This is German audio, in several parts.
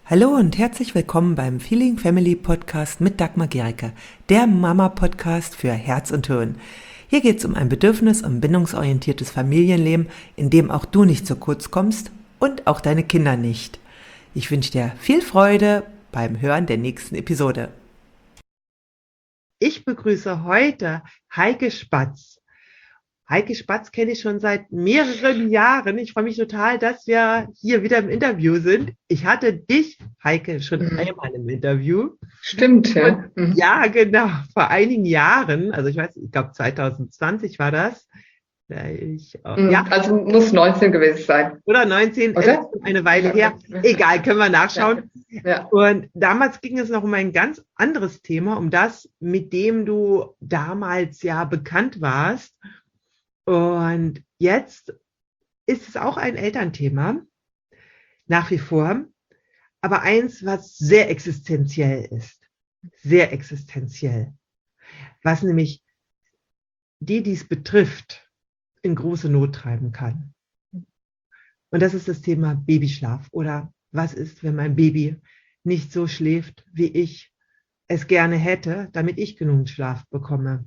Hallo und herzlich willkommen beim Feeling Family Podcast mit Dagmar Gericke, der Mama-Podcast für Herz und Hirn. Hier geht es um ein bedürfnis- und bindungsorientiertes Familienleben, in dem auch du nicht zu kurz kommst und auch deine Kinder nicht. Ich wünsche dir viel Freude beim Hören der nächsten Episode. Ich begrüße heute Heike Spatz. Heike Spatz kenne ich schon seit mehreren Jahren. Ich freue mich total, dass wir hier wieder im Interview sind. Ich hatte dich, Heike, schon einmal im Interview. Stimmt, ja. Ja, genau, vor einigen Jahren. Also ich glaube 2020 war das. Ja, Also muss 19 gewesen sein. oder 19, Oder? eine Weile her. Egal, können wir nachschauen. Ja. Und damals ging es noch um ein ganz anderes Thema, um das, mit dem du damals ja bekannt warst. Und jetzt ist es auch ein Elternthema, nach wie vor, aber eins, was sehr existenziell ist. Sehr existenziell. Was nämlich die es betrifft, in große Not treiben kann. Und das ist das Thema Babyschlaf. Oder was ist, wenn mein Baby nicht so schläft, wie ich es gerne hätte, damit ich genug Schlaf bekomme.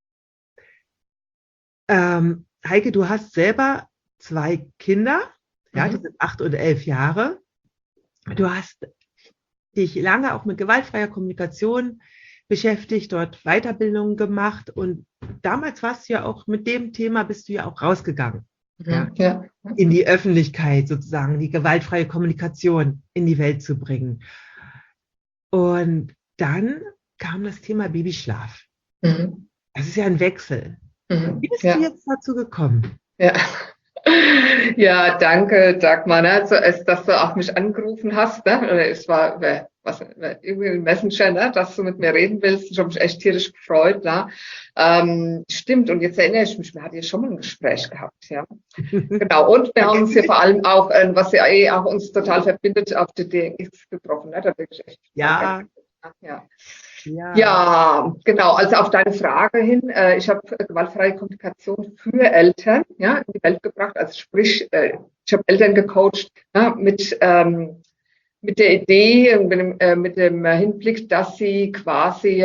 Heike, du hast selber 2 Kinder, ja, die sind 8 und 11 Jahre. Du hast dich lange auch mit gewaltfreier Kommunikation beschäftigt, dort Weiterbildungen gemacht und damals warst du ja auch mit dem Thema, bist du ja auch rausgegangen. Ja, in die Öffentlichkeit sozusagen, die gewaltfreie Kommunikation in die Welt zu bringen. Und dann kam das Thema Babyschlaf. Das ist ja ein Wechsel. Wie bist du jetzt dazu gekommen? Ja, danke, Dagmar, dass du auch mich angerufen hast. Ne? Es war irgendwie ein Messenger, ne? Dass du mit mir reden willst. Ich habe mich echt tierisch gefreut. Ne? Stimmt, und jetzt erinnere ich mich, wir hatten ja schon mal ein Gespräch gehabt. Ja, genau. Und wir haben uns hier vor allem auch, was ja auch uns total verbindet, auf der DX getroffen. Ne? Da bin ich echt Ja, genau. Also auf deine Frage hin, ich habe gewaltfreie Kommunikation für Eltern in die Welt gebracht. Also sprich, ich habe Eltern gecoacht mit der Idee und mit dem Hinblick, dass sie quasi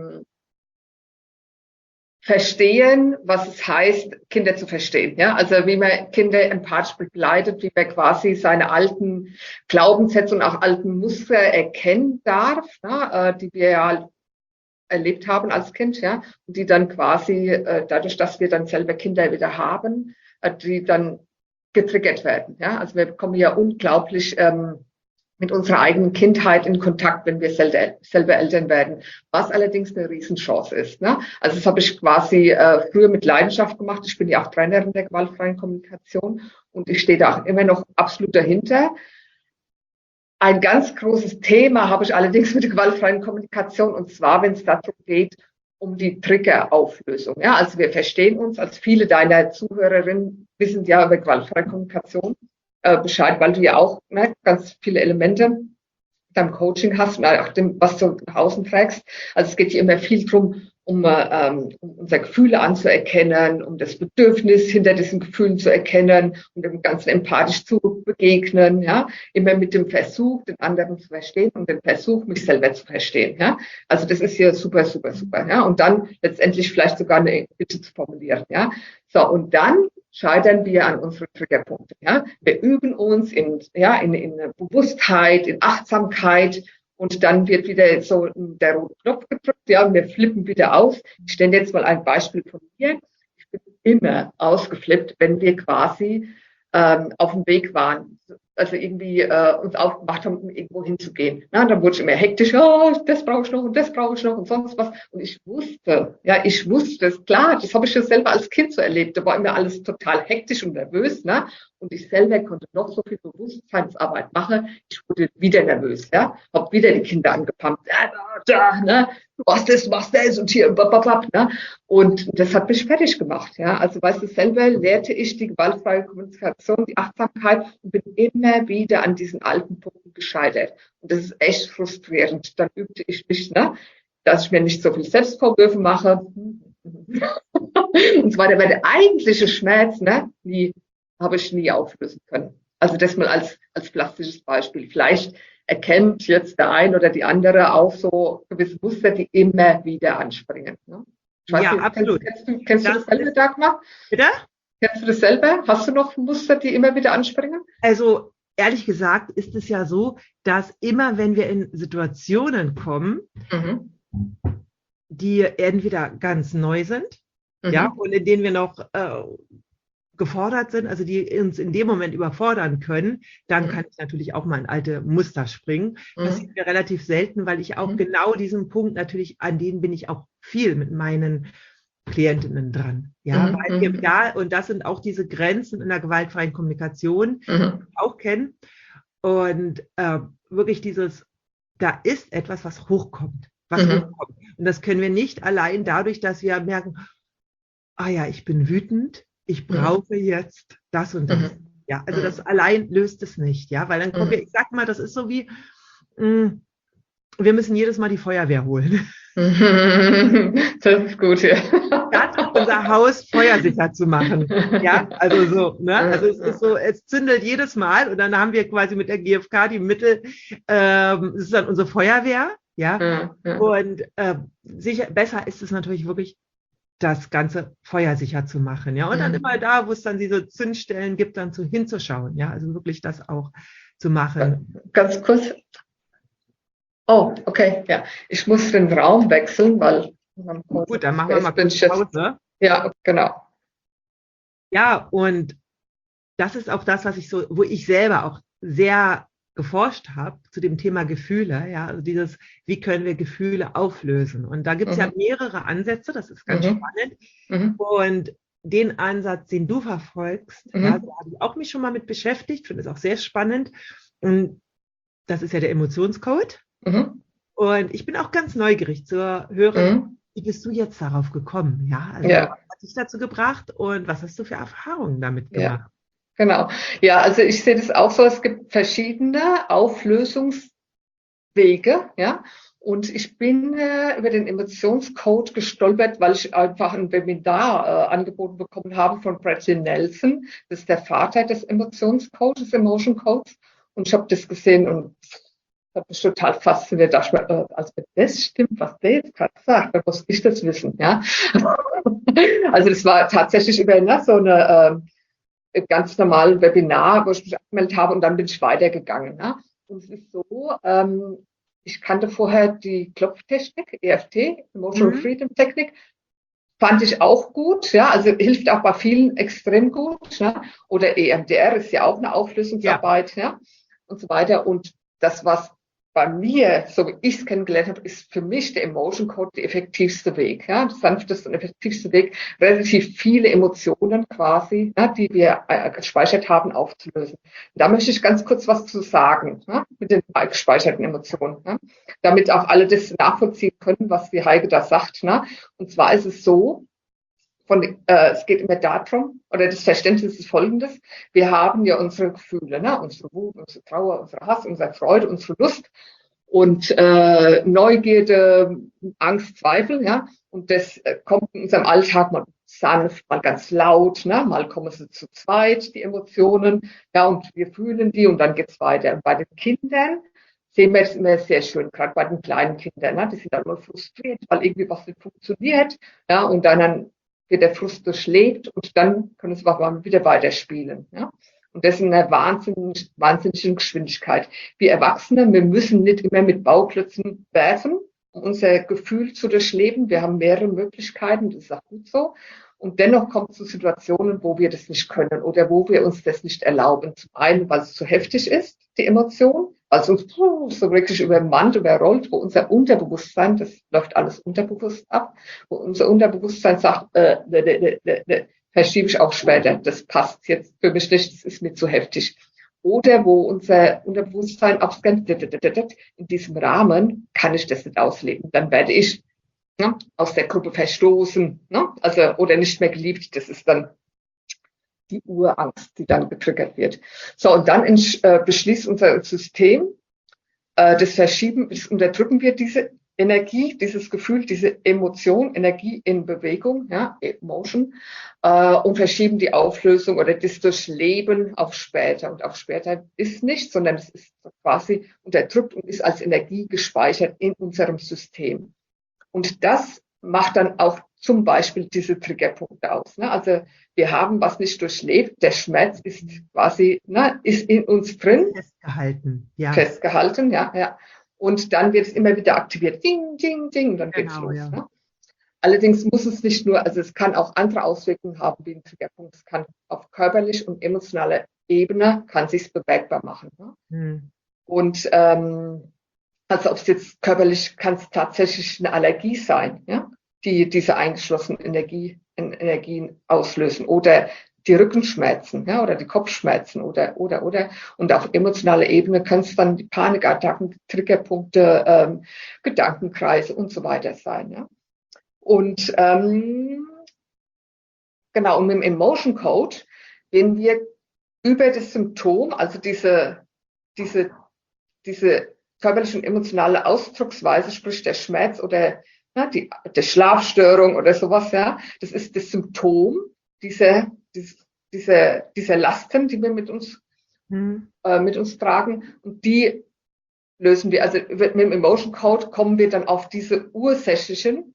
verstehen, was es heißt, Kinder zu verstehen. Ja, also wie man Kinder empathisch begleitet, wie man quasi seine alten Glaubenssätze und auch alten Muster erkennen darf, die wir ja erlebt haben als Kind, ja, und die dann quasi dadurch, dass wir dann selber Kinder wieder haben, die dann getriggert werden. Ja, also wir kommen ja unglaublich mit unserer eigenen Kindheit in Kontakt, wenn wir selber Eltern werden, was allerdings eine Riesenchance ist. Ne? Also das habe ich quasi früher mit Leidenschaft gemacht. Ich bin ja auch Trainerin der gewaltfreien Kommunikation und ich stehe da auch immer noch absolut dahinter. Ein ganz großes Thema habe ich allerdings mit der gewaltfreien Kommunikation, und zwar, wenn es darum geht, um die Triggerauflösung. Ja, also wir verstehen uns, als viele deiner Zuhörerinnen wissen ja über gewaltfreie Kommunikation Bescheid, weil du ja auch ganz viele Elemente beim Coaching hast und auch dem, was du nach außen trägst. Also es geht hier immer viel drum, um unsere Gefühle anzuerkennen, um das Bedürfnis hinter diesen Gefühlen zu erkennen und dem Ganzen empathisch zu begegnen, ja, immer mit dem Versuch, den anderen zu verstehen und dem Versuch, mich selber zu verstehen, ja. Also das ist hier super, super, super, ja. Und dann letztendlich vielleicht sogar eine Bitte zu formulieren, ja. So, und dann scheitern wir an unseren Triggerpunkten, ja. Wir üben uns in Bewusstheit, in Achtsamkeit, und dann wird wieder so der rote Knopf gedrückt, ja, und wir flippen wieder aus. Ich stelle jetzt mal ein Beispiel von mir. Ich bin immer ausgeflippt, wenn wir quasi auf dem Weg waren, also irgendwie uns aufgemacht haben, um irgendwo hinzugehen. Na, dann wurde ich immer hektisch, oh, das brauche ich noch und das brauche ich noch und sonst was. Und ich wusste, das, klar, das habe ich ja selber als Kind so erlebt. Da war immer alles total hektisch und nervös, ne? Und ich selber konnte noch so viel Bewusstseinsarbeit machen. Ich wurde wieder nervös, ja. Hab wieder die Kinder angepumpt, ne? Du machst das und hier, ne? Und das hat mich fertig gemacht, ja. Also, weißt du, selber lehrte ich die gewaltfreie Kommunikation, die Achtsamkeit und bin immer wieder an diesen alten Punkten gescheitert. Und das ist echt frustrierend. Dann übte ich mich, ne? Dass ich mir nicht so viel Selbstvorwürfe mache. Und zwar der eigentliche Schmerz, ne? Habe ich nie auflösen können. Also das mal als plastisches Beispiel. Vielleicht erkennt jetzt der ein oder die andere auch so gewisse Muster, die immer wieder anspringen. Ne? Ich weiß Ja, nicht, absolut. kennst du das selber, Dagmar? Bitte? Kennst du das selber? Hast du noch Muster, die immer wieder anspringen? Also ehrlich gesagt ist es ja so, dass immer wenn wir in Situationen kommen, Mhm. die entweder ganz neu sind, ja, Mhm. und in denen wir noch gefordert sind, also die uns in dem Moment überfordern können, dann kann ich natürlich auch mal in alte Muster springen. Passiert mir relativ selten, weil ich auch genau diesen Punkt natürlich, an den bin ich auch viel mit meinen Klientinnen dran. Ja, weil wir da, und das sind auch diese Grenzen in der gewaltfreien Kommunikation, die wir auch kennen. Und wirklich dieses, da ist etwas, was hochkommt, hochkommt. Und das können wir nicht allein dadurch, dass wir merken, ah ja, ich bin wütend, ich brauche jetzt das und das. Ja, also das allein löst es nicht, ja, weil dann kommen wir, ich sag mal, das ist so wie, wir müssen jedes Mal die Feuerwehr holen. Das ist gut, ja. Statt unser Haus feuersicher zu machen. Ja, also so, ne? Also es ist so, es zündelt jedes Mal und dann haben wir quasi mit der GfK die Mittel, es ist dann unsere Feuerwehr, ja. Und sicher, besser ist es natürlich wirklich, das Ganze feuersicher zu machen, ja. Und dann immer da, wo es dann diese Zündstellen gibt, dann hinzuschauen, ja. Also wirklich das auch zu machen. Ganz kurz. Oh, okay, ja. Ich muss den Raum wechseln, weil gut, dann machen wir mal kurz Pause. Ja, genau. Ja, und das ist auch das, was ich so, wo ich selber auch sehr geforscht habe zu dem Thema Gefühle, ja, also dieses, wie können wir Gefühle auflösen? Und da gibt es ja mehrere Ansätze, das ist ganz spannend. Und den Ansatz, den du verfolgst, ja, da habe ich auch mich schon mal mit beschäftigt, finde es auch sehr spannend. Und das ist ja der Emotionscode. Und ich bin auch ganz neugierig zu hören, wie bist du jetzt darauf gekommen? Ja, also was hat dich dazu gebracht und was hast du für Erfahrungen damit gemacht? Ja. Genau. Ja, also ich sehe das auch so, es gibt verschiedene Auflösungswege, ja. Und ich bin über den Emotionscode gestolpert, weil ich einfach ein Webinar angeboten bekommen habe von Bradley Nelson. Das ist der Vater des Emotionscodes, des Emotion Codes. Und ich habe das gesehen und hat mich total fasziniert. Da dachte ich mir, also wenn das stimmt, was der jetzt gerade sagt, dann muss ich das wissen, ja. Also das war tatsächlich über so eine ganz normalen Webinar, wo ich mich angemeldet habe und dann bin ich weitergegangen. Ne? Und es ist so, ich kannte vorher die Klopftechnik, EFT, Emotional Freedom Technik, fand ich auch gut, ja, also hilft auch bei vielen extrem gut, ne? Oder EMDR ist ja auch eine Auflösungsarbeit, ja, und so weiter. Und das, was bei mir, so wie ich es kennengelernt habe, ist für mich der Emotion Code der effektivste Weg, ja, der sanfteste und effektivste Weg, relativ viele Emotionen quasi, ja, die wir gespeichert haben, aufzulösen. Und da möchte ich ganz kurz was zu sagen, ja, mit den gespeicherten Emotionen, ja, damit auch alle das nachvollziehen können, was die Heike da sagt, ne? Und zwar ist es so, es geht immer darum, oder das Verständnis ist folgendes: Wir haben ja unsere Gefühle, ne? Unsere Wut, unsere Trauer, unsere Hass, unsere Freude, unsere Lust und Neugierde, Angst, Zweifel, ja. Und das kommt in unserem Alltag mal sanft, mal ganz laut, ne? Mal kommen sie zu zweit, die Emotionen, ja, und wir fühlen die und dann geht's weiter. Und bei den Kindern sehen wir es immer sehr schön, gerade bei den kleinen Kindern, ne? Die sind dann mal frustriert, weil irgendwie was nicht funktioniert, ja, und dann wird der Frust durchlebt und dann können sie auch mal wieder weiterspielen. Ja? Und das in einer wahnsinnigen Geschwindigkeit. Wir Erwachsene, wir müssen nicht immer mit Bauklötzen werfen, um unser Gefühl zu durchleben. Wir haben mehrere Möglichkeiten, das ist auch gut so. Und dennoch kommt es zu Situationen, wo wir das nicht können oder wo wir uns das nicht erlauben. Zum einen, weil es zu heftig ist, die Emotion, weil es uns so wirklich übermannt, überrollt, wo unser Unterbewusstsein, das läuft alles unterbewusst ab, wo unser Unterbewusstsein sagt, verschiebe ich auch später, das passt jetzt für mich nicht, das ist mir zu heftig. Oder wo unser Unterbewusstsein abscannt, in diesem Rahmen kann ich das nicht ausleben. Dann werde ich aus der Gruppe verstoßen, ne? Also, oder nicht mehr geliebt, das ist dann die Urangst, die dann getriggert wird. So, und dann beschließt unser System, das Verschieben, das unterdrücken wir diese Energie, dieses Gefühl, diese Emotion, Energie in Bewegung, ja, Emotion, und verschieben die Auflösung oder das Durchleben auf später. Und auf später ist nicht, sondern es ist quasi unterdrückt und ist als Energie gespeichert in unserem System. Und das macht dann auch zum Beispiel diese Triggerpunkte aus. Ne? Also wir haben was nicht durchlebt, der Schmerz ist quasi, ne, ist in uns drin. Festgehalten, ja, ja. Und dann wird es immer wieder aktiviert. Ding, ding, ding, dann geht's los. Ja. Ne? Allerdings muss es nicht nur, also es kann auch andere Auswirkungen haben wie ein Triggerpunkt. Es kann auf körperlich und emotionaler Ebene, kann sich's bemerkbar machen. Ne? Und also ob es jetzt körperlich, kann es tatsächlich eine Allergie sein, ja, die diese eingeschlossenen Energien auslösen oder die Rückenschmerzen, ja, oder die Kopfschmerzen oder. Und auf emotionaler Ebene können es dann die Panikattacken, Triggerpunkte, Gedankenkreise und so weiter sein, ja. Und genau, und mit dem Emotion Code, wenn wir über das Symptom, also diese körperliche und emotionale Ausdrucksweise, sprich der Schmerz oder die Schlafstörung oder sowas, ja, das ist das Symptom dieser Lasten, die wir mit uns tragen, und die lösen wir, also mit dem Emotion Code kommen wir dann auf diese ursächlichen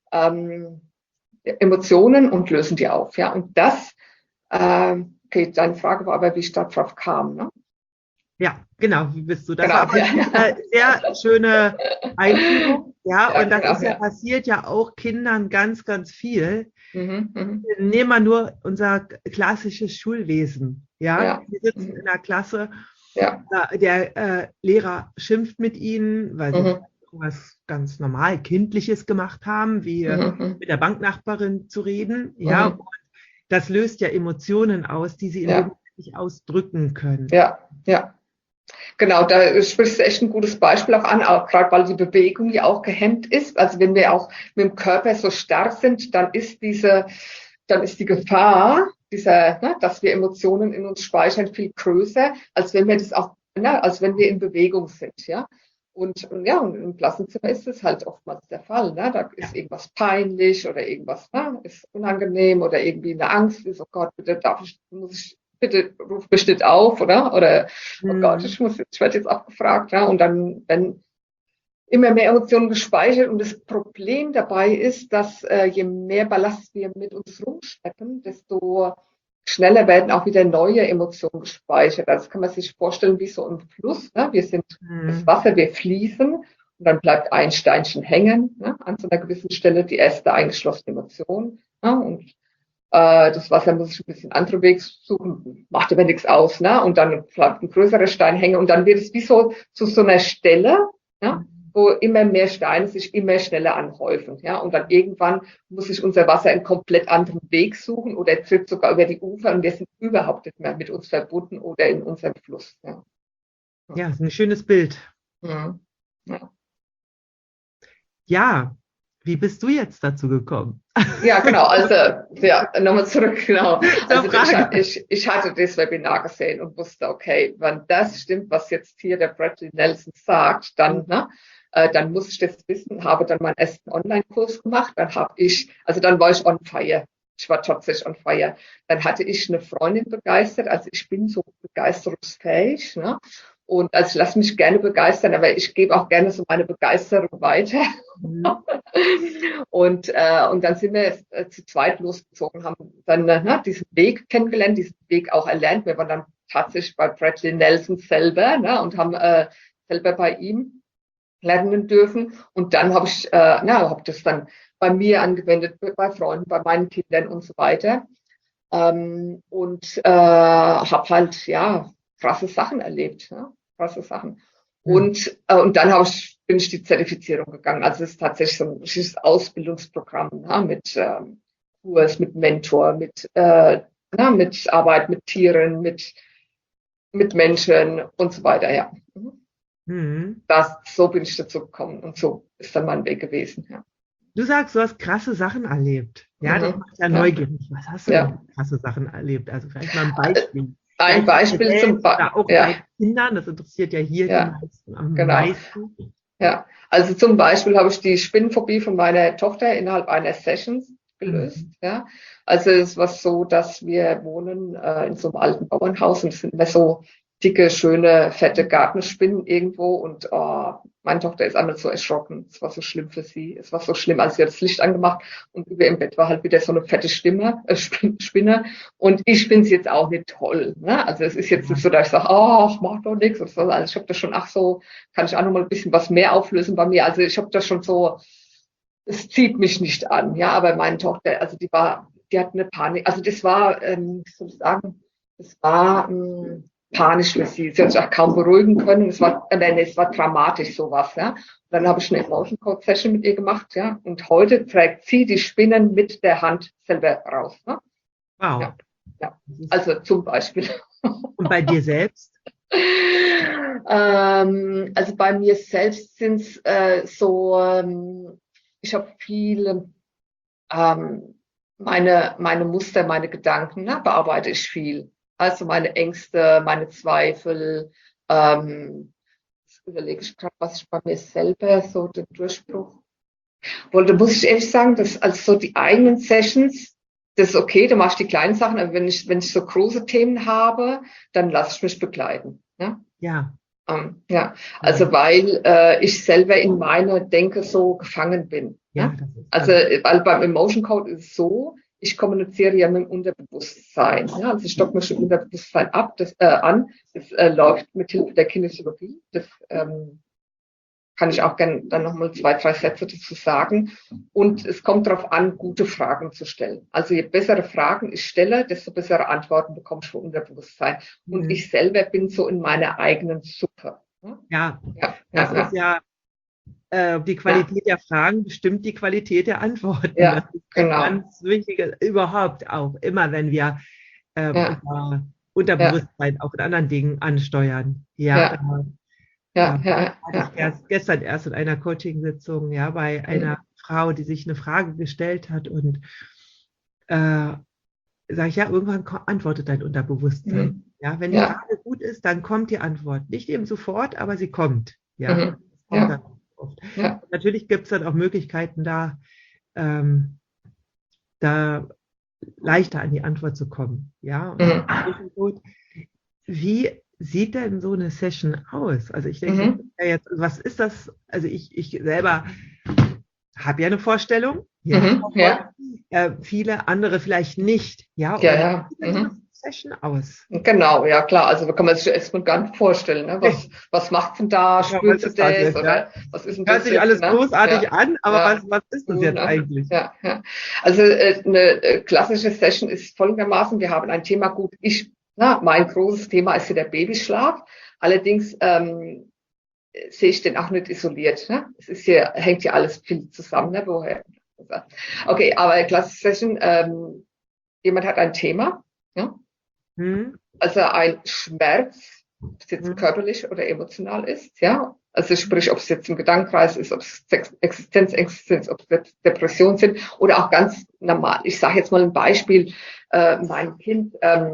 Emotionen und lösen die auf, ja, und das, okay, deine Frage war aber, wie ich darauf kam, ne? Ja, genau, wie bist du? Das war eine sehr schöne Einführung. Ja, und das ist ja passiert ja auch Kindern ganz, ganz viel. Nehmen wir nur unser klassisches Schulwesen. Ja, wir sitzen in der Klasse, der Lehrer schimpft mit ihnen, weil sie was ganz normal Kindliches gemacht haben, wie mit der Banknachbarin zu reden. Ja, und das löst ja Emotionen aus, die sie in dem Moment nicht ausdrücken können. Ja, ja. Genau, da sprichst du echt ein gutes Beispiel auch an, auch gerade weil die Bewegung ja auch gehemmt ist. Also wenn wir auch mit dem Körper so starr sind, dann ist die Gefahr, dass wir Emotionen in uns speichern, viel größer, als wenn wir das auch, als wenn wir in Bewegung sind, ja. Und im Klassenzimmer ist das halt oftmals der Fall, ne? Da ist irgendwas peinlich oder irgendwas, ist unangenehm oder irgendwie eine Angst, ist, oh Gott, bitte ruf mich nicht auf, oder? Oder, oh Gott, ich werde jetzt abgefragt, ja. Und dann, wenn immer mehr Emotionen gespeichert, und das Problem dabei ist, dass je mehr Ballast wir mit uns rumschleppen, desto schneller werden auch wieder neue Emotionen gespeichert. Also kann man sich vorstellen wie so ein Fluss, ne? Wir sind das Wasser, wir fließen, und dann bleibt ein Steinchen hängen, ne? An so einer gewissen Stelle, die erste eingeschlossene Emotion, ne? Und das Wasser muss ich ein bisschen anderen Weg suchen, macht aber nichts aus, ne? Und dann bleibt ein größerer Stein hängen, und dann wird es wie so zu so einer Stelle, ja, wo immer mehr Steine sich immer schneller anhäufen, ja? Und dann irgendwann muss sich unser Wasser einen komplett anderen Weg suchen oder tritt sogar über die Ufer, und wir sind überhaupt nicht mehr mit uns verbunden oder in unserem Fluss. Ja, ja, ist ein schönes Bild. Ja. Wie bist du jetzt dazu gekommen? Ja, genau. Also, nochmal zurück, genau. Also, ich hatte das Webinar gesehen und wusste, okay, wenn das stimmt, was jetzt hier der Bradley Nelson sagt, dann muss ich das wissen, habe dann meinen ersten Online-Kurs gemacht, dann war ich on fire. Ich war tatsächlich on fire. Dann hatte ich eine Freundin begeistert, also ich bin so begeisterungsfähig, ne? Und also ich lasse mich gerne begeistern, aber ich gebe auch gerne so meine Begeisterung weiter. Und dann sind wir zu zweit losgezogen, haben dann diesen Weg kennengelernt, diesen Weg auch erlernt. Wir waren dann tatsächlich bei Bradley Nelson selber, ne, und haben selber bei ihm lernen dürfen. Und dann habe ich hab das dann bei mir angewendet, bei Freunden, bei meinen Kindern und so weiter. Und habe halt krasse Sachen erlebt, ja, krasse Sachen. Und dann bin ich die Zertifizierung gegangen. Also es ist tatsächlich so ein richtiges Ausbildungsprogramm, ja, mit Kurs, mit Mentor, mit Arbeit mit Tieren, mit Menschen und so weiter, ja. So bin ich dazu gekommen, und so ist dann mein Weg gewesen, ja. Du sagst, du hast krasse Sachen erlebt. Ja, das macht ja neugierig. Was hast du denn für krasse Sachen erlebt? Also vielleicht mal ein Beispiel. Ein Beispiel zum Beispiel. Auch bei Kindern, das interessiert ja hier die meisten am meisten. ja. Also zum Beispiel habe ich die Spinnenphobie von meiner Tochter innerhalb einer Sessions gelöst. Ja. Also es war so, dass wir wohnen in so einem alten Bauernhaus und es sind immer so dicke, schöne, fette Gartenspinnen irgendwo und meine Tochter ist einmal so erschrocken. Es war so schlimm für sie. Es war so schlimm, als sie hat das Licht angemacht und über im Bett war halt wieder so eine fette Spinne. Und ich finde es jetzt auch nicht toll. Ne? Also es ist jetzt nicht so, dass ich sage, ach, mach doch nichts. Also ich habe das schon, ach so, kann ich auch noch mal ein bisschen was mehr auflösen bei mir. Also ich habe das schon so, es zieht mich nicht an. Ja, aber meine Tochter, also die hat eine Panik. Also das war, wie soll ich sagen, das war panisch für sie. Sie hat sich auch kaum beruhigen können. Es war dramatisch sowas. Ja. Und dann habe ich eine Emotion Code Session mit ihr gemacht. Ja. Und heute trägt sie die Spinnen mit der Hand selber raus. Ne? Wow. Ja. Ja. Also zum Beispiel. Und bei dir selbst? Also bei mir selbst sind es ich habe viele meine Muster, meine Gedanken, ne, bearbeite ich viel. Also meine Ängste, meine Zweifel. Jetzt überlege ich gerade, was ich bei mir selber so den Durchbruch wollte. Muss ich ehrlich sagen, dass also so die eigenen Sessions, das ist okay, da mache ich die kleinen Sachen, aber wenn ich so große Themen habe, dann lasse ich mich begleiten. Ne? Ja. Ja, also weil ich selber in meiner Denke so gefangen bin. Ja, Ne? Also weil beim Emotion Code ist es so, ich kommuniziere ja mit dem Unterbewusstsein. Ja? Also ich stocke mich im Unterbewusstsein an. Das läuft mit Hilfe der Kinesiologie. Das kann ich auch gerne dann nochmal 2, 3 Sätze dazu sagen. Und es kommt darauf an, gute Fragen zu stellen. Also je bessere Fragen ich stelle, desto bessere Antworten bekomme ich vom Unterbewusstsein. Und ich selber bin so in meiner eigenen Suppe. Ja, das ist ja die Qualität der Fragen bestimmt die Qualität der Antworten. Ja, das ist genau. Ganz wichtig, überhaupt auch, immer wenn wir unser Unterbewusstsein auch in anderen Dingen ansteuern. Hatte ich gestern erst in einer Coaching-Sitzung, bei einer Frau, die sich eine Frage gestellt hat und sage ich, irgendwann antwortet dein Unterbewusstsein. Wenn die Frage gut ist, dann kommt die Antwort. Nicht eben sofort, aber sie kommt. Das kommt dann oft. Natürlich gibt es dann auch Möglichkeiten, da leichter an die Antwort zu kommen. Wie sieht denn so eine Session aus? Also ich denke, was ist das? Also ich selber habe ja eine Vorstellung, viele andere vielleicht nicht. Wie sieht denn so eine Session aus? Genau, ja klar. Also da kann man sich erstmal gar nicht vorstellen. Ne? Was macht denn da? Spürst du das? Oder was ist denn das? Hört sich alles großartig an, aber was ist das jetzt eigentlich? Also eine klassische Session ist folgendermaßen: Wir haben ein Thema, mein großes Thema ist hier der Babyschlaf. Allerdings sehe ich den auch nicht isoliert. Ne? Es ist hängt hier alles viel zusammen. Ne? Okay, aber klassische Session, jemand hat ein Thema. Ja? Also ein Schmerz, ob es jetzt körperlich oder emotional ist. Ja? Also sprich, ob es jetzt im Gedankenkreis ist, ob es Existenzängste sind, ob es Depressionen sind oder auch ganz normal. Ich sage jetzt mal ein Beispiel. Mein Kind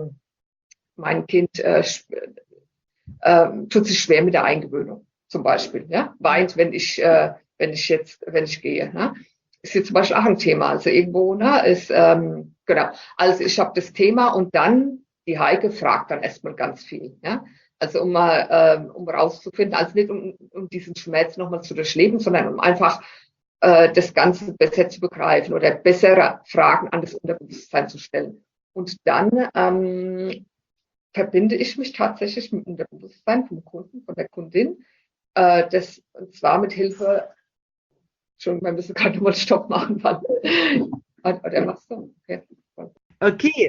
tut sich schwer mit der Eingewöhnung, zum Beispiel, weint, wenn ich gehe, ne? Ist jetzt zum Beispiel auch ein Thema, also irgendwo, ne, ist, genau. Also ich habe das Thema und dann, die Heike fragt dann erstmal ganz viel, ja. Also um rauszufinden, also nicht um diesen Schmerz nochmal zu durchleben, sondern um einfach das Ganze besser zu begreifen oder bessere Fragen an das Unterbewusstsein zu stellen. Und dann verbinde ich mich tatsächlich mit dem Unterbewusstsein vom Kunden, von der Kundin. Und zwar mit Hilfe, wir müssen gerade mal Stopp machen. Oder machst du? Okay.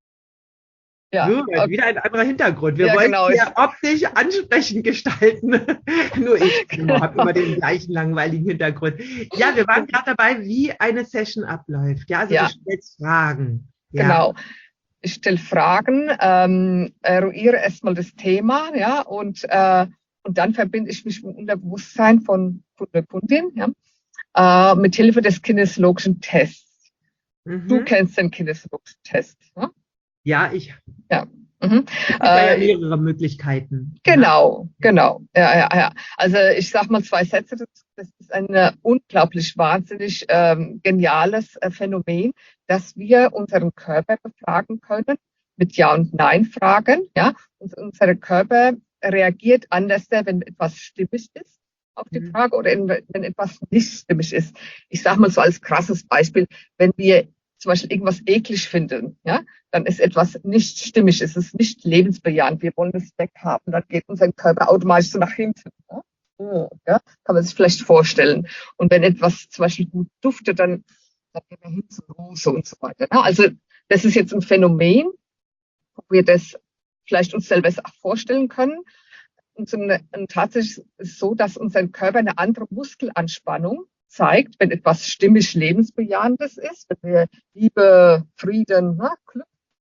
Wieder ein anderer Hintergrund. Wir wollen hier optisch ansprechend gestalten. Nur ich habe immer den gleichen langweiligen Hintergrund. Ja, wir waren gerade dabei, wie eine Session abläuft. Also du stellst Fragen. Genau. Ich stelle Fragen, eruiere erstmal das Thema, und dann verbinde ich mich mit dem Unterbewusstsein von der Kundin, mit Hilfe des kinesiologischen Tests. Du kennst den kinesiologischen Test, ne? Ja, ich. Ja, Mhm. Es gibt da ja mehrere Möglichkeiten. Genau, genau. Ja. Also ich sag mal zwei Sätze. Das ist ein unglaublich wahnsinnig geniales Phänomen, dass wir unseren Körper befragen können mit Ja- und Nein-Fragen. Ja, und unser Körper reagiert anders, wenn etwas stimmig ist auf die Mhm. Frage oder wenn etwas nicht stimmig ist. Ich sag mal so als krasses Beispiel, wenn wir zum Beispiel irgendwas eklig finden, ja, dann ist etwas nicht stimmig, es ist nicht lebensbejahend, wir wollen es weghaben, dann geht unser Körper automatisch so nach hinten. Ja? Ja? Kann man sich vielleicht vorstellen. Und wenn etwas zum Beispiel gut duftet, dann geht er hin zur Rose und so weiter. Ja? Also das ist jetzt ein Phänomen, wo wir das vielleicht uns selber auch vorstellen können. Und tatsächlich ist es so, dass unser Körper eine andere Muskelanspannung zeigt, wenn etwas stimmig lebensbejahendes ist, wenn wir Liebe, Frieden, Glück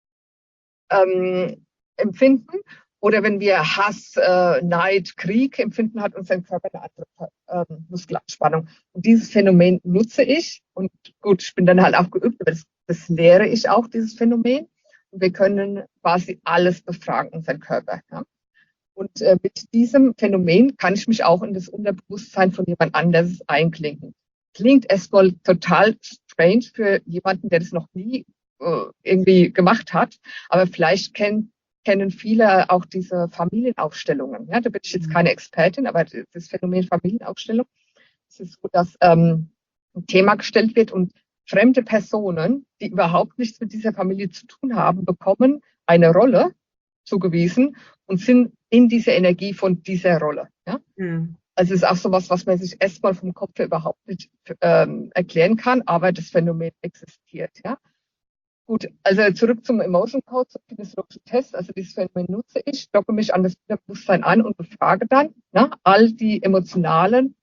empfinden. Oder wenn wir Hass, Neid, Krieg empfinden, hat unser Körper eine andere Muskelanspannung. Und dieses Phänomen nutze ich. Und gut, ich bin dann halt auch geübt, aber das lehre ich auch, dieses Phänomen. Und wir können quasi alles befragen, unseren Körper. Ja. Und mit diesem Phänomen kann ich mich auch in das Unterbewusstsein von jemand anderes einklinken. Klingt erstmal total strange für jemanden, der das noch nie irgendwie gemacht hat, aber vielleicht kennen viele auch diese Familienaufstellungen. Ja, da bin ich jetzt keine Expertin, aber das Phänomen Familienaufstellung, es ist so, dass ein Thema gestellt wird und fremde Personen, die überhaupt nichts mit dieser Familie zu tun haben, bekommen eine Rolle zugewiesen und sind in dieser Energie von dieser Rolle. Ja? Mhm. Also es ist auch sowas, was man sich erstmal vom Kopf her überhaupt nicht erklären kann, aber das Phänomen existiert. Ja? Gut, also zurück zum Emotion Code, zum kinesiologischen Test. Also dieses Phänomen nutze ich, docke mich an das Bewusstsein an und befrage dann all die emotionalen,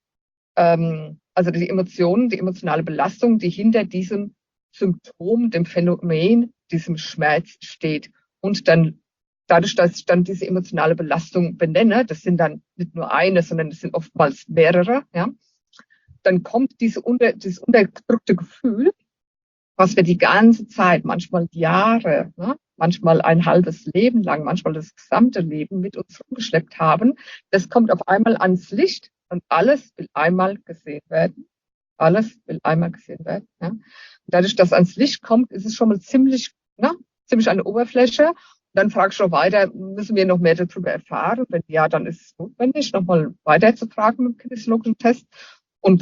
also die Emotionen, die emotionale Belastung, die hinter diesem Symptom, dem Phänomen, diesem Schmerz steht. Und dann dadurch, dass ich dann diese emotionale Belastung benenne, das sind dann nicht nur eine, sondern das sind oftmals mehrere, ja, dann kommt dieses unterdrückte Gefühl, was wir die ganze Zeit, manchmal Jahre, manchmal ein halbes Leben lang, manchmal das gesamte Leben mit uns rumgeschleppt haben, das kommt auf einmal ans Licht und alles will einmal gesehen werden. Alles will einmal gesehen werden. Ja. Und dadurch, dass ans Licht kommt, ist es schon mal ziemlich an der Oberfläche. Und dann frage ich schon weiter, müssen wir noch mehr darüber erfahren? Wenn ja, dann ist es notwendig, nochmal weiter zu fragen mit dem kinesiologischen Test. Und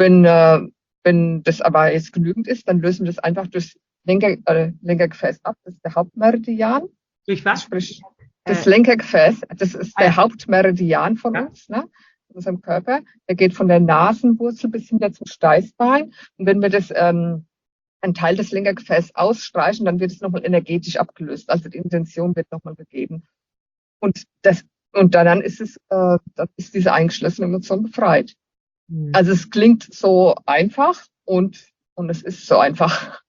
wenn das aber jetzt genügend ist, dann lösen wir das einfach durch Lenkergefäß ab. Das ist der Hauptmeridian. Durch was? Sprich, das Lenkergefäß, das ist der Hauptmeridian von uns, in unserem Körper. Der geht von der Nasenwurzel bis hinter zum Steißbein. Und wenn wir das einen Teil des Lenkergefäßes ausstreichen, dann wird es nochmal energetisch abgelöst. Also die Intention wird nochmal gegeben. Und dann ist diese eingeschlossene Emotion befreit. Mhm. Also es klingt so einfach und es ist so einfach.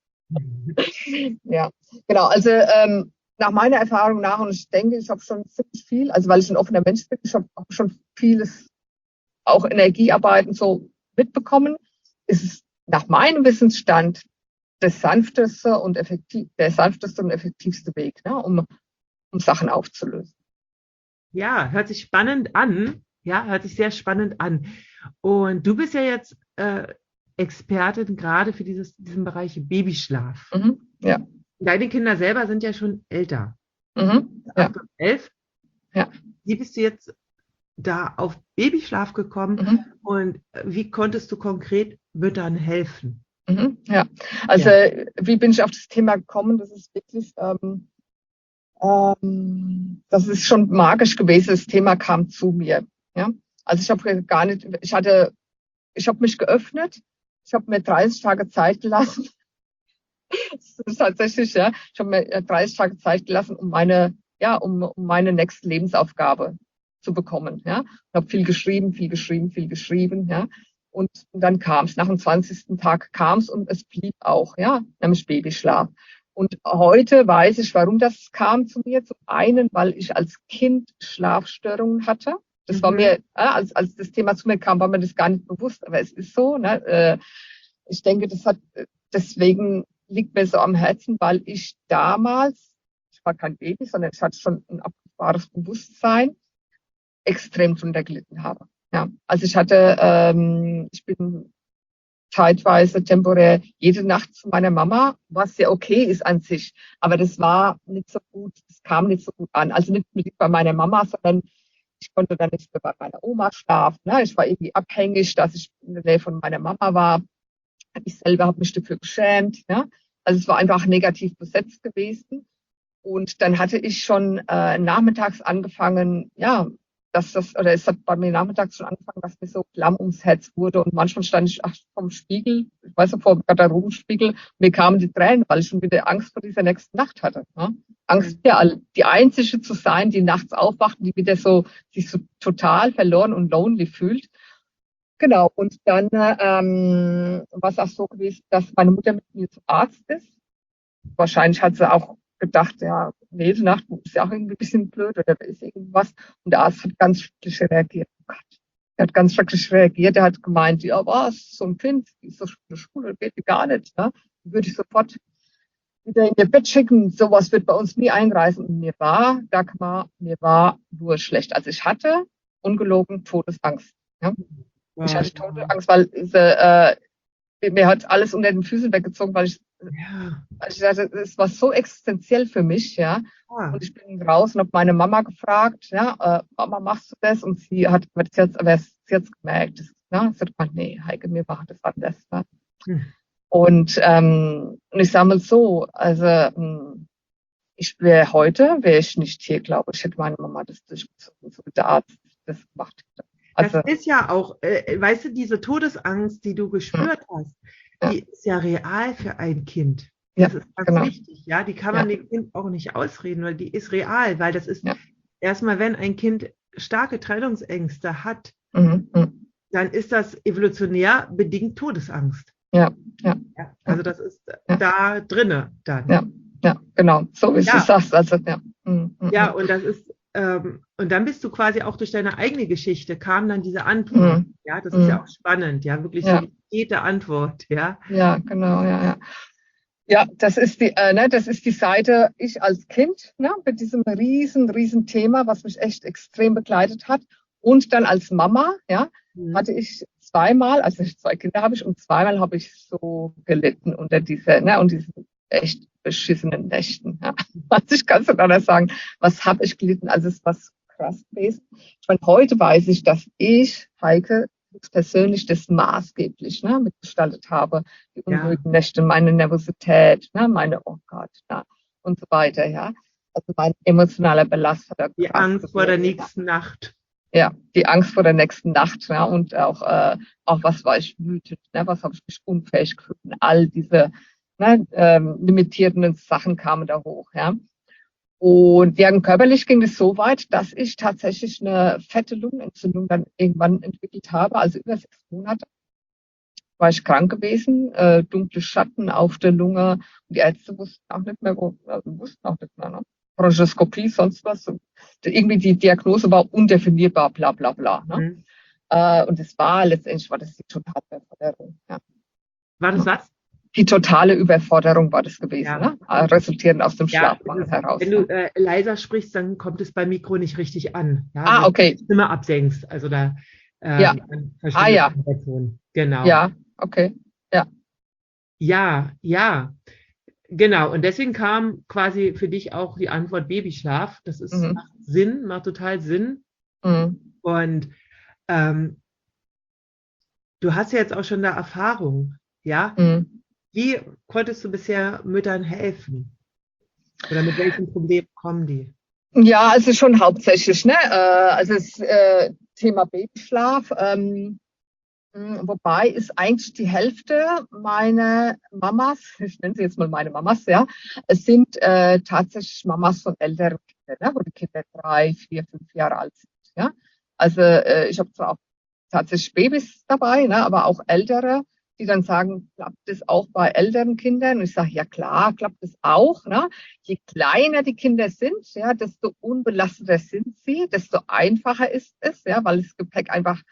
Ja, genau. Also nach meiner Erfahrung nach, und ich denke, ich habe schon ziemlich viel, also weil ich ein offener Mensch bin, ich habe auch schon vieles, auch Energiearbeiten so mitbekommen, ist es nach meinem Wissensstand der sanfteste und effektivste Weg, um Sachen aufzulösen. Ja, hört sich spannend an. Ja, hört sich sehr spannend an. Und du bist ja jetzt Expertin gerade für diesen Bereich Babyschlaf. Ja. Deine Kinder selber sind ja schon älter. Ja. 8 und 11. Ja. Wie bist du jetzt da auf Babyschlaf gekommen und wie konntest du konkret Müttern helfen? Ja, also wie bin ich auf das Thema gekommen? Das ist wirklich, das ist schon magisch gewesen. Das Thema kam zu mir. Ja, also ich habe mich geöffnet. Ich habe mir 30 Tage Zeit gelassen. Das ist tatsächlich, ja. Ich habe mir 30 Tage Zeit gelassen, um meine nächste Lebensaufgabe zu bekommen. Ja, ich habe viel geschrieben, ja. Und dann kam es, nach dem 20. Tag kam es und es blieb auch, ja, nämlich Babyschlaf. Und heute weiß ich, warum das kam zu mir. Zum einen, weil ich als Kind Schlafstörungen hatte. Das war mir, als das Thema zu mir kam, war mir das gar nicht bewusst, aber es ist so. Ne? Ich denke, deswegen liegt mir so am Herzen, weil ich damals, ich ich war kein Baby, sondern ich hatte schon ein abgefahrtes Bewusstsein, extrem drunter gelitten habe. Ja, also ich bin zeitweise temporär jede Nacht zu meiner Mama, was ja okay ist an sich. Aber das war nicht so gut, das kam nicht so gut an. Also nicht mit bei meiner Mama, sondern ich konnte dann nicht mehr bei meiner Oma schlafen. Ne? Ich war irgendwie abhängig, dass ich in der Nähe von meiner Mama war. Ich selber habe mich dafür geschämt. Ne? Also es war einfach negativ besetzt gewesen. Und dann hatte ich schon nachmittags angefangen, ja, oder es hat bei mir nachmittags schon angefangen, dass mir so klamm ums Herz wurde. Und manchmal stand ich vom Spiegel, ich weiß nicht, vor dem Garderobenspiegel, mir kamen die Tränen, weil ich schon wieder Angst vor dieser nächsten Nacht hatte. Ne? Angst, ja, die Einzige zu sein, die nachts aufwacht, die wieder so, sich so total verloren und lonely fühlt. Genau. Und dann war es auch so gewesen, dass meine Mutter mit mir zum Arzt ist. Wahrscheinlich hat sie auch gedacht, ja, nee, die Nacht ist ja auch irgendwie ein bisschen blöd oder da ist irgendwas. Und der Arzt hat ganz schrecklich reagiert. Oh Gott. Er hat ganz schrecklich reagiert. Er hat gemeint, ja, was, so ein Kind, die ist so in der Schule, geht die gar nicht. Ne? Die würde ich sofort wieder in ihr Bett schicken. Sowas wird bei uns nie einreisen. Und Dagmar, mir war nur schlecht. Also ich hatte ungelogen Todesangst. Ja? Ich hatte Todesangst, weil mir hat alles unter den Füßen weggezogen, weil ich dachte, das war so existenziell für mich, ja. Und ich bin raus und habe meine Mama gefragt, ja, Mama, machst du das? Und sie hat gemerkt, sie hat gesagt, nee, Heike, wir machen das anders. Ne? Und ich sage mal so, also wäre ich nicht hier, glaube ich, hätte meine Mama das durchgezogen, so wie der Arzt das gemacht hätte. Also, das ist ja auch, weißt du, diese Todesangst, die du gespürt hast, die ist ja real für ein Kind. Das ist ganz wichtig, ja. Die kann man dem Kind auch nicht ausreden, weil die ist real, weil das ist erstmal, wenn ein Kind starke Trennungsängste hat, dann ist das evolutionär bedingt Todesangst. Also das ist da drinne dann. Ja, genau, so wie du sagst. Also, ja, und das ist und dann bist du quasi auch durch deine eigene Geschichte, kam dann diese Antwort. Ja, das ist ja auch spannend, ja, wirklich so die jede Antwort, ja. Ja, genau, ja. Ja, das ist die Seite, ich als Kind, ne, mit diesem riesen Thema, was mich echt extrem begleitet hat. Und dann als Mama, ja, hatte ich zweimal, also 2 Kinder habe ich, und zweimal habe ich so gelitten unter diesen echt beschissenen Nächten. Ja. Also ich kann es nicht anders sagen, was habe ich gelitten, also es war so krass gewesen. Ich meine, heute weiß ich, dass ich, Heike, persönlich das maßgeblich mitgestaltet habe. Die unruhigen Nächte, meine Nervosität, oh Gott, und so weiter, ja. Also mein emotionaler Belast hat die Angst vor der nächsten Nacht. Ja, die Angst vor der nächsten Nacht, ja, und auch was war ich wütend, was habe ich mich unfähig gefühlt, all diese limitierenden Sachen kamen da hoch, ja. Und körperlich ging es so weit, dass ich tatsächlich eine fette Lungenentzündung dann irgendwann entwickelt habe. Also über 6 Monate war ich krank gewesen, dunkle Schatten auf der Lunge. Und die Ärzte wussten auch nicht mehr, ne? Bronchoskopie, sonst was. Und irgendwie die Diagnose war undefinierbar, bla bla bla. Ne? Und letztendlich war das die totale Überforderung. Ja. War das was? Die totale Überforderung war das gewesen, ne? Resultierend aus dem Schlafmangel heraus. Wenn du leiser sprichst, dann kommt es beim Mikro nicht richtig an. Ja? Okay. Wenn du die Stimme absenkst, also da ja. Genau. Ja, okay. Ja. Genau. Und deswegen kam quasi für dich auch die Antwort Babyschlaf. Das ist macht Sinn, macht total Sinn. Und du hast ja jetzt auch schon da Erfahrung, ja? Wie konntest du bisher Müttern helfen? Oder mit welchem Problem kommen die? Ja, also schon hauptsächlich, ne? Also das Thema Babyschlaf, wobei ist eigentlich die Hälfte meiner Mamas, ich nenne sie jetzt mal meine Mamas, ja, es sind tatsächlich Mamas von älteren Kindern, ne? Wo die Kinder 3, 4, 5 Jahre alt sind, ja. Also ich habe zwar auch tatsächlich Babys dabei, ne? Aber auch ältere, die dann sagen, klappt das auch bei älteren Kindern? Und ich sage, ja klar, klappt das auch. Ne? Je kleiner die Kinder sind, ja, desto unbelasteter sind sie, desto einfacher ist es, ja, weil das Gepäck einfach,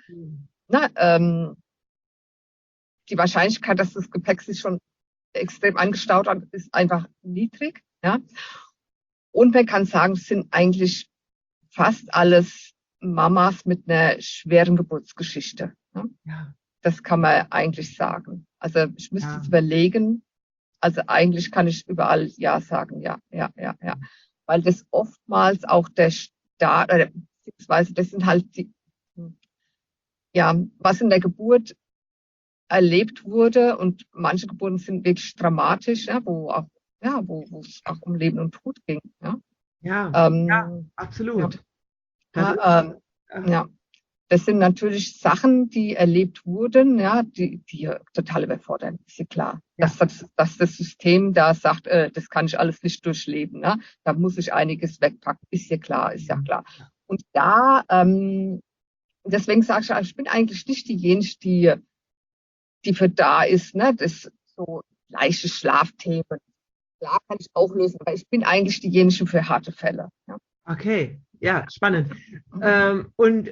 die Wahrscheinlichkeit, dass das Gepäck sich schon extrem angestaut hat, ist einfach niedrig. Ja? Und man kann sagen, es sind eigentlich fast alles Mamas mit einer schweren Geburtsgeschichte. Ne? Ja, Das kann man eigentlich sagen. Also ich müsste ja, es überlegen. Also eigentlich kann ich überall ja sagen, ja, ja, ja, ja. Weil das oftmals auch der Start, beziehungsweise das sind halt die, ja, was in der Geburt erlebt wurde, und manche Geburten sind wirklich dramatisch, ja, wo es auch um Leben und Tod ging. Ja, ja, ja, ähm, ja, absolut. Das ist, ja, ja. Das sind natürlich Sachen, die erlebt wurden, ja, die total überfordern, ist ja klar. ja, Dass das System da sagt, das kann ich alles nicht durchleben, ne? Da muss ich einiges wegpacken, ist ja klar, ist ja klar. Und da, deswegen sage ich bin eigentlich nicht diejenige, die für da ist, ne? Das so leichte Schlafthemen. Klar kann ich auch lösen, aber ich bin eigentlich diejenige für harte Fälle. Ja. okay, ja, spannend. Mhm. Und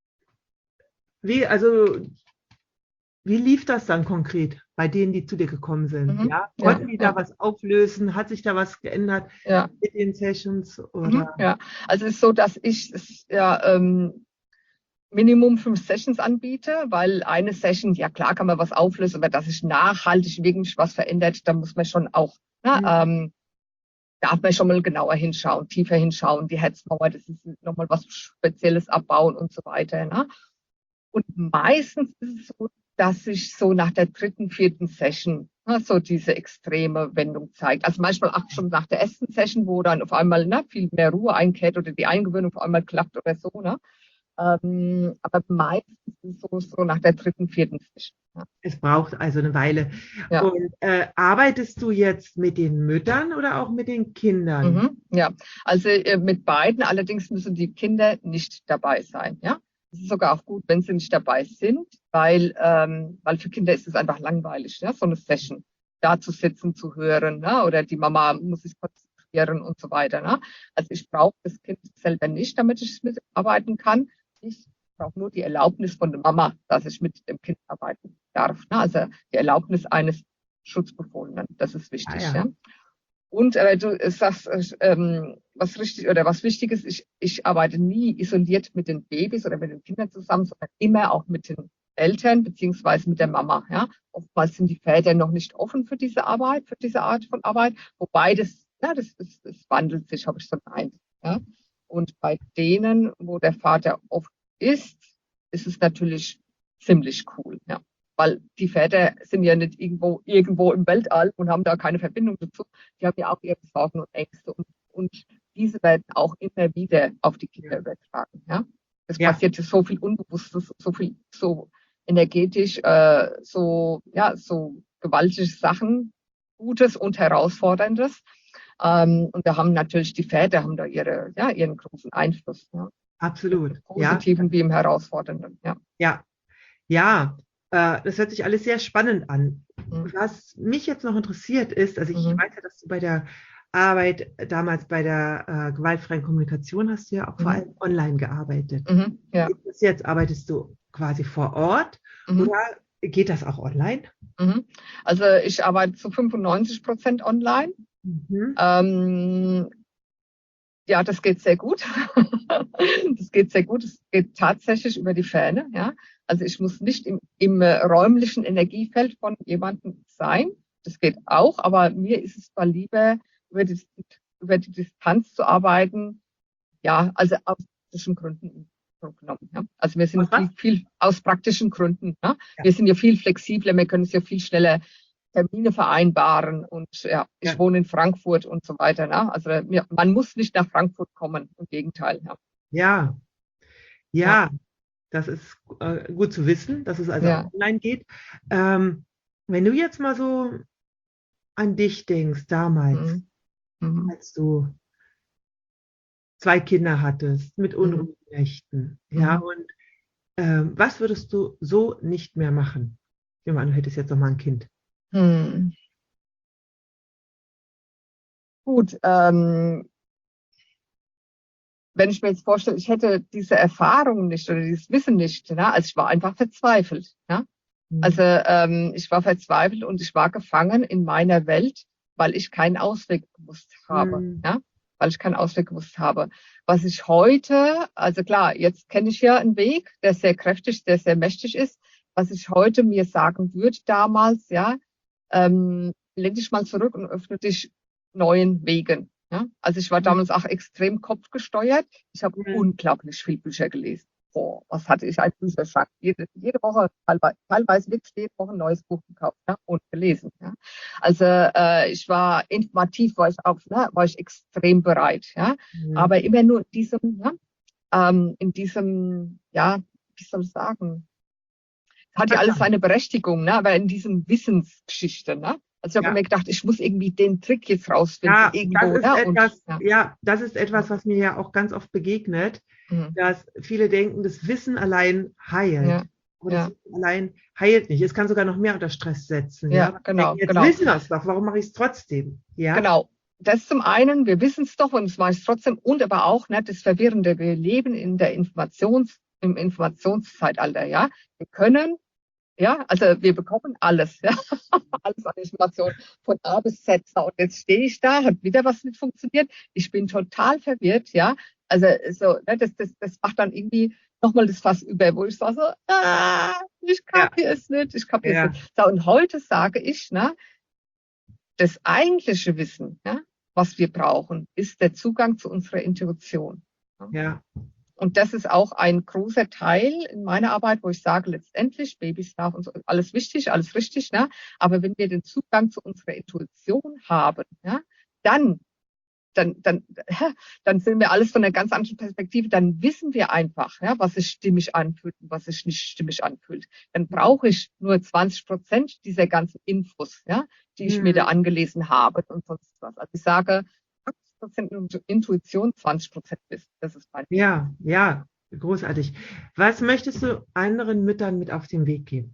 also, wie lief das dann konkret bei denen, die zu dir gekommen sind? Mhm. Ja, Ja, konnten die da ja, was auflösen? Hat sich da was geändert ja. mit den Sessions Mhm. oder? Ja. Also es ist so, dass ich es ja Minimum 5 Sessions anbiete, weil eine Session, ja klar kann man was auflösen, aber dass sich nachhaltig wirklich was verändert, da muss man schon auch, ne, Hm, darf man schon mal genauer hinschauen, tiefer hinschauen, die Herzmauer, das ist nochmal was Spezielles abbauen und so weiter. Ne? Und meistens ist es so, dass sich so nach der dritten, vierten Session, ne, so diese extreme Wendung zeigt. Also manchmal auch schon nach der ersten Session, wo dann auf einmal, ne, viel mehr Ruhe einkehrt oder die Eingewöhnung auf einmal klappt oder so. Ne? Aber meistens ist es so nach der dritten, vierten Session. Ja. Es braucht also eine Weile. Ja. Und arbeitest du jetzt mit den Müttern oder auch mit den Kindern? Ja, also mit beiden, allerdings müssen die Kinder nicht dabei sein. Ja, es ist sogar auch gut, wenn sie nicht dabei sind, weil für Kinder ist es einfach langweilig, ja, so eine Session da zu sitzen, zu hören, ne? Oder die Mama muss sich konzentrieren und so weiter. Ne? Also ich brauche das Kind selber nicht, damit ich mitarbeiten kann. Ich brauche nur die Erlaubnis von der Mama, dass ich mit dem Kind arbeiten darf. Ne? Also die Erlaubnis eines Schutzbefohlenen, das ist Ah wichtig. ja, Ja? Und du sagst, was richtig oder was wichtig ist, ich arbeite nie isoliert mit den Babys oder mit den Kindern zusammen, sondern immer auch mit den Eltern beziehungsweise mit der Mama. Ja? Oftmals sind die Väter noch nicht offen für diese Arbeit, für diese Art von Arbeit, wobei das wandelt sich, habe ich so einen Eindruck. Ja? Und bei denen, wo der Vater oft ist es natürlich ziemlich cool. Ja? Weil die Väter sind ja nicht irgendwo im Weltall und haben da keine Verbindung dazu. Die haben ja auch ihre Sorgen und Ängste, und diese werden auch immer wieder auf die Kinder ja, übertragen. Ja? Es ja, passiert so viel Unbewusstes, so viel, so energetisch, so gewaltige Sachen, Gutes und Herausforderndes. Und da haben natürlich die Väter haben da ihren großen Einfluss. Ja? Im absolut. Ja, Positiven wie im Herausfordernden. Ja. ja, ja. Das hört sich alles sehr spannend an. Mhm. Was mich jetzt noch interessiert ist, also ich Mhm. weiß ja, dass du bei der Arbeit damals bei der gewaltfreien Kommunikation hast du ja auch vor Mhm. allem online gearbeitet. Mhm. Ja. Ist das jetzt, arbeitest du quasi vor Ort Mhm. oder geht das auch online? Mhm. Also ich arbeite zu 95% online. Mhm. Ähm, ja, das geht sehr gut. Das geht sehr gut. Es geht tatsächlich über die Ferne. Ja, also ich muss nicht im räumlichen Energiefeld von jemandem sein. Das geht auch, aber mir ist es mal lieber, über über die Distanz zu arbeiten. Ja, also aus praktischen Gründen im Grunde genommen. Ja. Also wir Was, sind was? viel aus praktischen Gründen. Ja. Ja, Wir sind ja viel flexibler, wir können es ja viel schneller Termine vereinbaren, und ja, ich ja, wohne in Frankfurt und so weiter. Ne? Also man muss nicht nach Frankfurt kommen, im Gegenteil. Ja, ja, ja, ja, das ist gut zu wissen, dass es also auch ja. online geht. Ähm, Wenn du jetzt mal so an dich denkst, damals, Mhm. Mhm. als du zwei Kinder hattest mit Mhm. unruhigen Nächten, ja, Mhm. und was würdest du so nicht mehr machen? Ich nehme an, du hättest jetzt noch mal ein Kind. Hm. Gut, wenn ich mir jetzt vorstelle, ich hätte diese Erfahrung nicht oder dieses Wissen nicht, ne? Also ich war einfach verzweifelt. Ja? Also Hm. ich war verzweifelt und ich war gefangen in meiner Welt, weil ich keinen Ausweg gewusst habe. Hm. Ja? weil ich keinen Ausweg gewusst habe. Was ich heute, also klar, jetzt kenne ich ja einen Weg, der sehr kräftig, der sehr mächtig ist. Was ich heute mir sagen würde damals, ja, lehn dich mal zurück und öffne dich neuen Wegen. Ja? Also ich war damals auch extrem kopfgesteuert. Ich habe unglaublich viel Bücher gelesen. Boah, was hatte ich, ein Bücherschrank. Jede Woche, teilweise wirklich jede Woche ein neues Buch gekauft, ja, und gelesen. Ja. Also ich war informativ, war ich extrem bereit. Ja. Aber immer nur in diesem, ja, wie soll ich sagen, hat ja alles seine Berechtigung, ne? Aber in diesem Wissensgeschichte, ne? Also ich habe mir gedacht, ich muss irgendwie den Trick jetzt rausfinden irgendwo. Das ist etwas, was mir ja auch ganz oft begegnet, dass viele denken, das Wissen allein heilt. Aber das Wissen allein heilt nicht. Es kann sogar noch mehr unter Stress setzen. Ja, genau. Jetzt wissen wir es doch, warum mache ich es trotzdem? Ja? Genau. Das ist zum einen, wir wissen es doch und es mache ich trotzdem. Und aber auch, ne, das Verwirrende, wir leben in der im Informationszeitalter, ja. Wir können, ja, also wir bekommen alles, ja, alles an Informationen von A bis Z. Und jetzt stehe ich da, hat wieder was nicht funktioniert. Ich bin total verwirrt, ja. Also so, ne, das macht dann irgendwie nochmal das Fass über, wo ich sage so, ich kapiere es nicht, ich kapiere es nicht. So, und heute sage ich, ne, das eigentliche Wissen, ja, was wir brauchen, ist der Zugang zu unserer Intuition. Ja. Und das ist auch ein großer Teil in meiner Arbeit, wo ich sage, letztendlich, Babyschlaf und so, alles wichtig, alles richtig, ne? Aber wenn wir den Zugang zu unserer Intuition haben, ja, dann sehen wir alles von einer ganz anderen Perspektive. Dann wissen wir einfach, ja, was sich stimmig anfühlt und was sich nicht stimmig anfühlt. Dann brauche ich nur 20% dieser ganzen Infos, ja, die ich mir da angelesen habe und sonst was. Also ich sage, 80% Intuition, 20% Wissen. Das ist mein Weg. Ja, großartig. Was möchtest du anderen Müttern mit auf den Weg geben?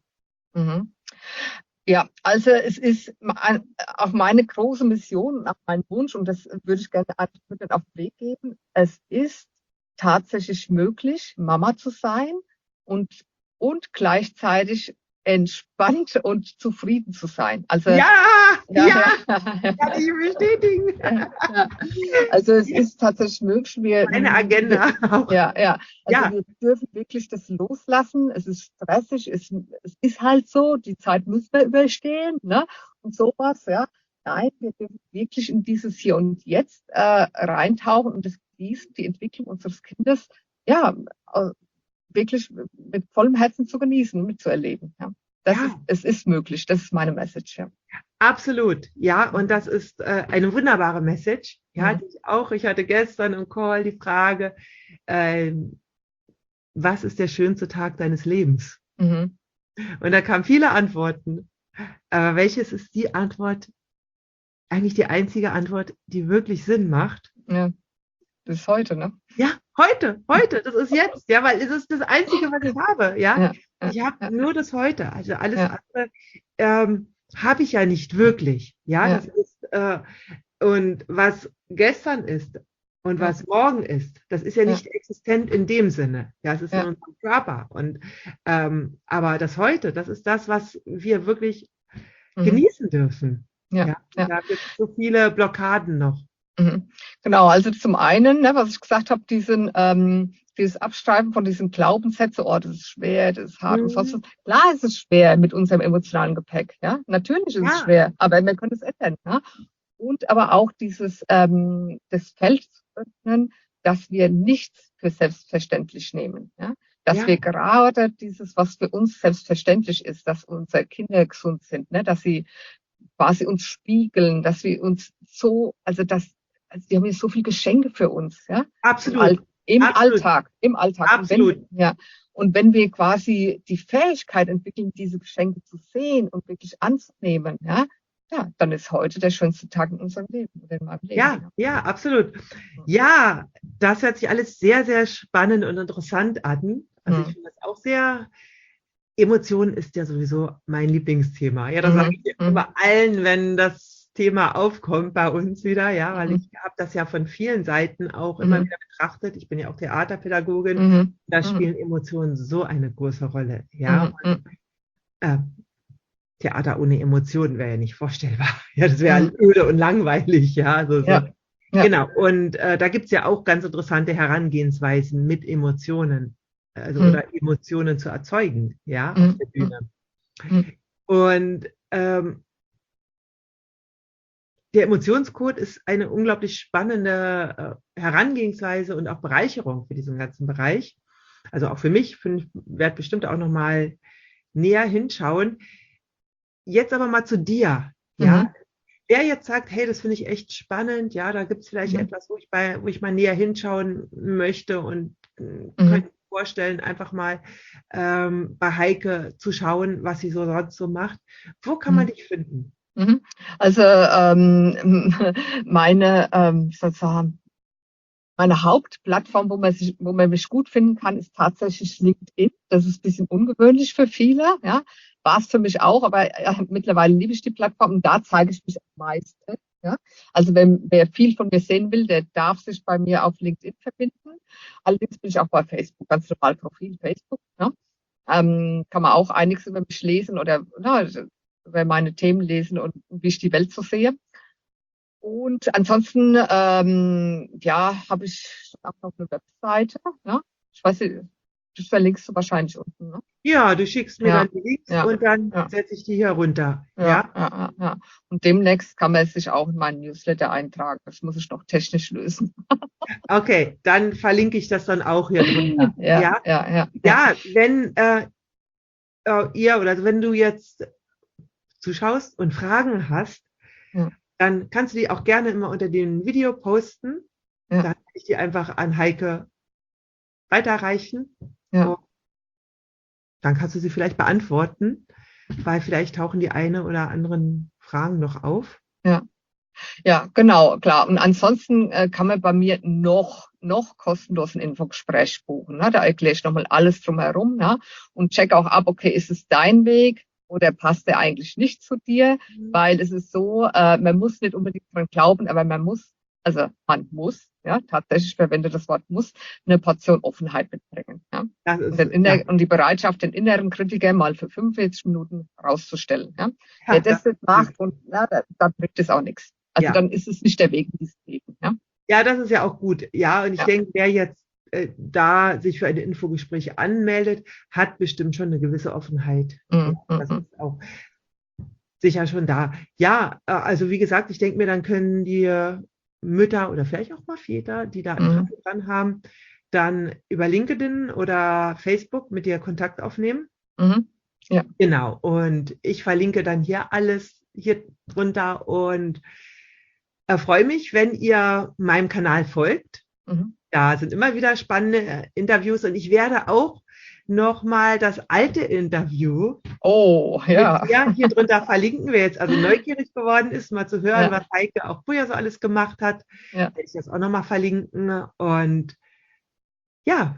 Ja, also es ist auch meine große Mission, auch mein Wunsch, und das würde ich gerne anderen Müttern auf den Weg geben. Es ist tatsächlich möglich, Mama zu sein und gleichzeitig entspannt und zufrieden zu sein. Also kann ich bestätigen. Also es ist tatsächlich möglich. Eine Agenda. Also wir dürfen wirklich das loslassen. Es ist stressig, es ist halt so, die Zeit müssen wir überstehen, ne? Und sowas, ja. Nein, wir dürfen wirklich in dieses Hier und Jetzt reintauchen und das genießen, die Entwicklung unseres Kindes, ja, wirklich mit vollem Herzen zu genießen und mitzuerleben. Ja. Es ist möglich, das ist meine Message. Ja. Absolut, ja, und das ist eine wunderbare Message. Ja, die ich hatte gestern im Call die Frage, was ist der schönste Tag deines Lebens? Und da kamen viele Antworten, aber welches ist die Antwort, eigentlich die einzige Antwort, die wirklich Sinn macht? Ja. Das ist heute, ne? Ja, heute, das ist jetzt, ja, weil es ist das Einzige, was ich habe, ja. Ich habe nur das heute, also alles andere habe ich ja nicht wirklich, ja. Das ist, und was gestern ist und was morgen ist, das ist ja nicht existent in dem Sinne, ja, es ist in unserem Körper und, aber das heute, das ist das, was wir wirklich genießen dürfen, ja. Da gibt es so viele Blockaden noch. Genau, also zum einen, ne, was ich gesagt habe, dieses Abstreifen von diesen Glaubenssätzen, oh, das ist schwer, das ist hart und sonst was. Klar ist es schwer mit unserem emotionalen Gepäck, ja, natürlich ist es schwer, aber wir können es ändern, ja. Und aber auch das Feld zu öffnen, dass wir nichts für selbstverständlich nehmen, ja. Dass wir gerade dieses, was für uns selbstverständlich ist, dass unsere Kinder gesund sind, ne, dass sie quasi uns spiegeln, dass wir uns so, also die haben ja so viele Geschenke für uns, ja. Absolut. Im Alltag. Absolut. Und wenn wir quasi die Fähigkeit entwickeln, diese Geschenke zu sehen und wirklich anzunehmen, ja, dann ist heute der schönste Tag in unserem Leben oder in meinem Leben. Ja, absolut. Ja, das hört sich alles sehr, sehr spannend und interessant an. Also ich finde das auch sehr. Emotionen ist ja sowieso mein Lieblingsthema. Ja, das sage ich immer allen, wenn das Thema aufkommt bei uns wieder, ja, weil ich habe das ja von vielen Seiten auch immer wieder betrachtet. Ich bin ja auch Theaterpädagogin. Da spielen Emotionen so eine große Rolle, ja. Und, Theater ohne Emotionen wäre ja nicht vorstellbar. Ja, das wäre öde und langweilig, ja. Ja. Genau, und da gibt's ja auch ganz interessante Herangehensweisen mit Emotionen, also Mhm. oder Emotionen zu erzeugen, ja, auf der Mhm. Bühne. Mhm. Und der Emotionscode ist eine unglaublich spannende Herangehensweise und auch Bereicherung für diesen ganzen Bereich. Also auch für mich, werde bestimmt auch nochmal näher hinschauen. Jetzt aber mal zu dir, ja. Mhm. Wer jetzt sagt, hey, das finde ich echt spannend, ja, da gibt es vielleicht Mhm. etwas, wo ich mal näher hinschauen möchte und könnte Mhm. mir vorstellen, einfach mal bei Heike zu schauen, was sie so sonst so macht. Wo kann man Mhm. dich finden? Mhm. Also meine sozusagen meine Hauptplattform, wo man mich gut finden kann, ist tatsächlich LinkedIn. Das ist ein bisschen ungewöhnlich für viele, ja. War es für mich auch, aber mittlerweile liebe ich die Plattform und da zeige ich mich am meisten. Ja. Also wer viel von mir sehen will, der darf sich bei mir auf LinkedIn verbinden. Allerdings bin ich auch bei Facebook, ganz normal Profil Facebook. Ja. Kann man auch einiges über mich lesen oder über meine Themen lesen und wie ich die Welt so sehe. Und ansonsten, ja, habe ich auch noch eine Webseite. Ja? Ich weiß nicht, das verlinkst du wahrscheinlich unten. Ne? Ja, du schickst mir dann Ja, die Links ja, und dann ja, setze ich die hier runter. ja, Ja, ja, ja, ja. Und demnächst kann man sich auch in meinen Newsletter eintragen. Das muss ich noch technisch lösen. okay, dann verlinke ich das dann auch hier drunter. Ja, Ja, ja, ja, ja. ja, wenn ihr oder wenn du jetzt zuschaust und Fragen hast, Ja, dann kannst du die auch gerne immer unter dem Video posten. ja, Dann kann ich die einfach an Heike weiterreichen. ja. Und dann kannst du sie vielleicht beantworten, weil vielleicht tauchen die eine oder anderen Fragen noch auf. Ja. Ja, genau, klar. Und ansonsten kann man bei mir noch kostenlos ein Infogespräch buchen. Ne? Da erkläre ich nochmal alles drumherum, ne? Und check auch ab, okay, ist es dein Weg oder passt der eigentlich nicht zu dir? Weil es ist so, man muss nicht unbedingt dran glauben, aber man muss, ja, tatsächlich, ich verwende das Wort muss, eine Portion Offenheit mitbringen. Ja? Das Und, ist, ja, und die Bereitschaft, den inneren Kritiker mal für 45 Minuten rauszustellen. Ja? Wer ja, das nicht macht, und da bringt es auch nichts. Also ja. dann ist es nicht der Weg in dieses Leben. Ja, Ja, das ist ja auch gut. Ja, und ich ja. denke, wer jetzt da sich für ein Infogespräch anmeldet, hat bestimmt schon eine gewisse Offenheit. Ja, Mm, mm, das mm. ist auch sicher schon da. Ja, also wie gesagt, ich denke mir, dann können die Mütter oder vielleicht auch mal Väter, die da Mm, Interesse dran haben, dann über LinkedIn oder Facebook mit dir Kontakt aufnehmen. mhm. Ja. Genau. Und ich verlinke dann hier alles hier drunter und freue mich, wenn ihr meinem Kanal folgt. Mhm. Da sind immer wieder spannende Interviews und ich werde auch nochmal das alte Interview Oh, mit ja. dir hier drunter verlinken. Wer jetzt also neugierig geworden ist, mal zu hören, Ja, was Heike auch früher so alles gemacht hat, ja. werde ich das auch nochmal verlinken. Und ja,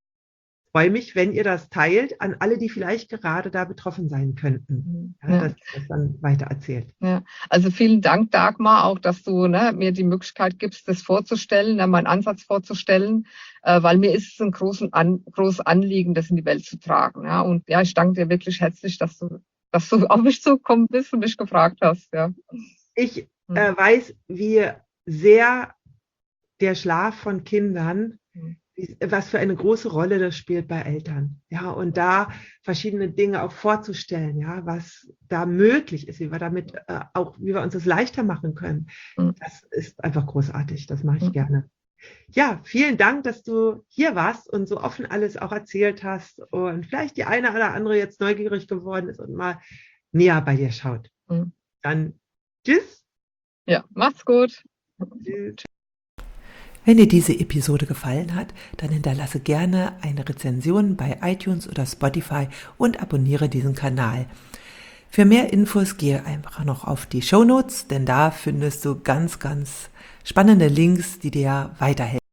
freue mich, wenn ihr das teilt an alle, die vielleicht gerade da betroffen sein könnten. Mhm. Ja, Ja. dass ihr das dann weiter erzählt. Ja, also vielen Dank, Dagmar, auch, dass du mir die Möglichkeit gibst, das vorzustellen, meinen Ansatz vorzustellen, weil mir ist es ein großes Anliegen, das in die Welt zu tragen. Ja, und ja, ich danke dir wirklich herzlich, dass du auf mich zugekommen bist und mich gefragt hast. Ja. Ich Hm. weiß, wie sehr der Schlaf von Kindern, Hm. was für eine große Rolle das spielt bei Eltern. Ja, und da verschiedene Dinge auch vorzustellen, ja, was da möglich ist, wie wir damit wie wir uns das leichter machen können. Hm. Das ist einfach großartig. Das mache ich Hm. gerne. Ja, vielen Dank, dass du hier warst und so offen alles auch erzählt hast und vielleicht die eine oder andere jetzt neugierig geworden ist und mal näher bei dir schaut. Hm. Dann tschüss. Ja, mach's gut. Tschüss. Wenn dir diese Episode gefallen hat, dann hinterlasse gerne eine Rezension bei iTunes oder Spotify und abonniere diesen Kanal. Für mehr Infos gehe einfach noch auf die Shownotes, denn da findest du ganz, ganz spannende Links, die dir weiterhelfen.